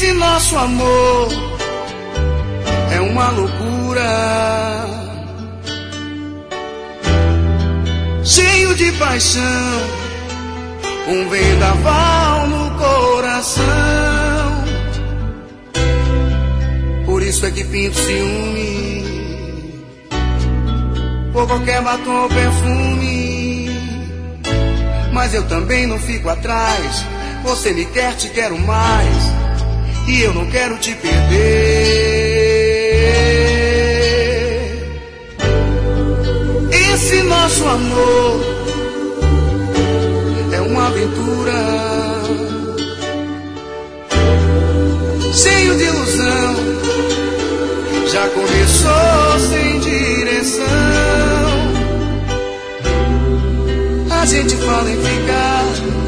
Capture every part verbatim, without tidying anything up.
Esse nosso amor é uma loucura, cheio de paixão, um vendaval no coração. Por isso é que pinto ciúme por qualquer batom ou perfume, mas eu também não fico atrás. Você me quer, te quero mais, e eu não quero te perder. Esse nosso amor é uma aventura, cheio de ilusão. Já começou sem direção. A gente fala em ficar,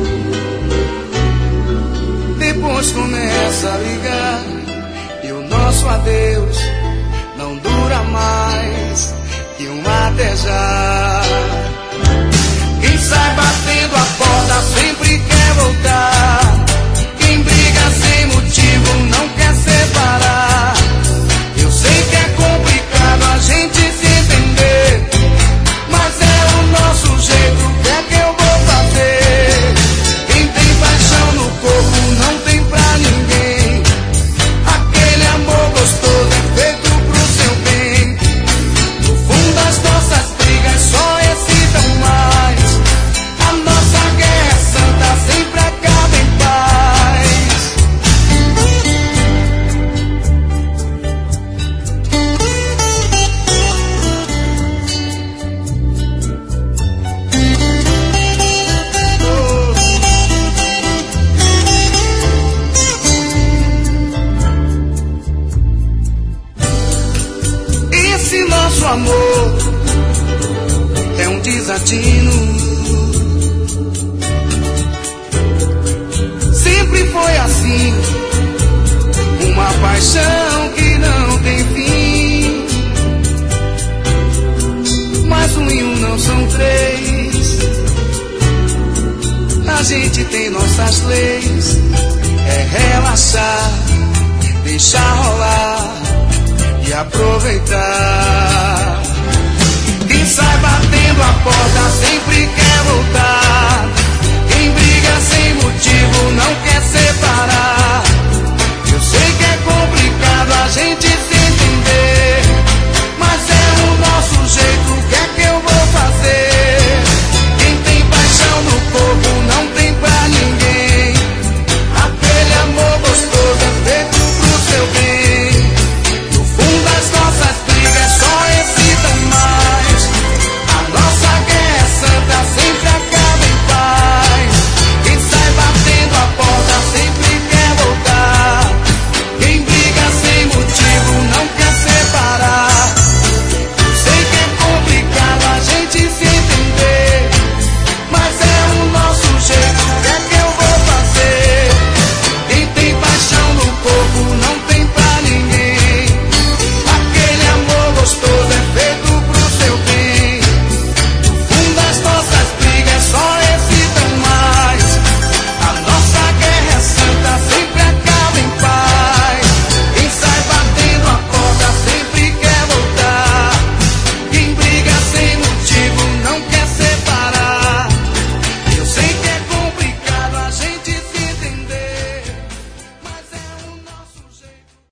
depois começa a ligar, e o nosso adeus não dura mais que um até já. Quem sai batendo a porta sempre quer voltar, quem briga sem motivo não quer separar. Eu sei que é complicado a gente se entender, mas é o nosso jeito, o que é que eu vou fazer? Quem tem paixão no corpo não tem pra ninguém, aquele amor gostoso é feito pro seu bem. No fundo as nossas brigas só excitam mais, a nossa guerra santa sempre acaba em paz. Esse nosso amor é um desatino, sempre foi assim, uma paixão que não tem fim. Mas um e um não são três, a gente tem nossas leis. É relaxar, deixar rolar e aproveitar. Quem sai batendo a porta sempre quer voltar.